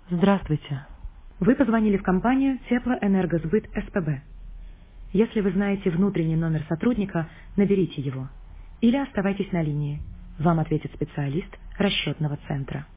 Здравствуйте. Вы позвонили в компанию Теплоэнергосбыт СПБ. Если вы знаете внутренний номер сотрудника, наберите его. Или оставайтесь на линии. Вам ответит специалист расчетного центра.